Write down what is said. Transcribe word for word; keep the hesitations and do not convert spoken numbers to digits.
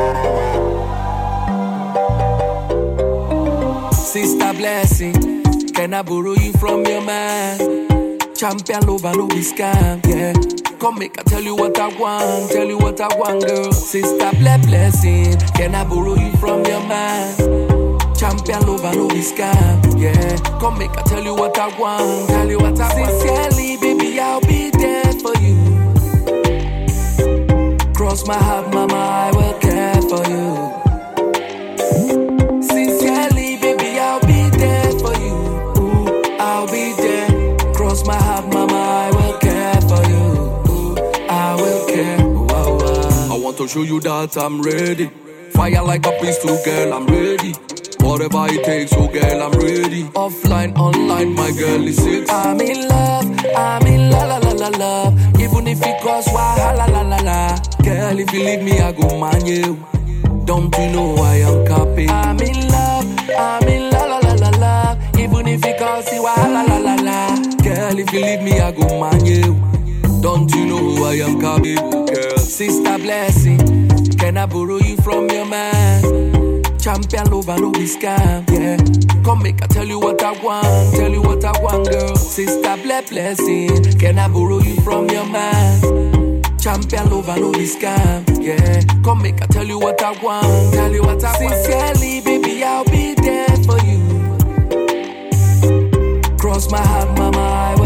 Sister Blessing, can I borrow you from your man? Champion lover, no be scam, yeah. Come make I tell you what I want, tell you what I want, girl. Sister Blessing, can I borrow you from your man? Champion lover, no be scam, yeah. Come make I tell you what I want, tell you what I want. Sincerely, baby, I'll be there for you. Cross my heart, mama, I will care for you. Sincerely, baby, I'll be there for you. Ooh, I'll be there. Cross my heart, mama, I will care for you. Ooh, I will care. Wow, wow. I want to show you that I'm ready. Fire like a pistol, girl, I'm ready. Whatever it takes, oh girl, I'm ready. Offline, online, my girl is it. I'm in love, I'm in la la la la love. Even if it costs wahala la la la. Girl, if you leave me, I go man you. Don't you know I am happy? I'm in love, I'm in la la la la la. Even if it costs you wahala la la la. Girl, if you leave me, I go man you. Don't you know I am happy, girl? Sister Blessing, can I borrow you from your man? Champion lover, no be scam, yeah. Come make I tell you what I want, tell you what I want, girl. Sister Blessing, can I borrow you from your man? Champion lover, no be scam, yeah. Come make I tell you what I want, tell you what I want. Sincerely, baby, I'll be there for you. Cross my heart, mama, I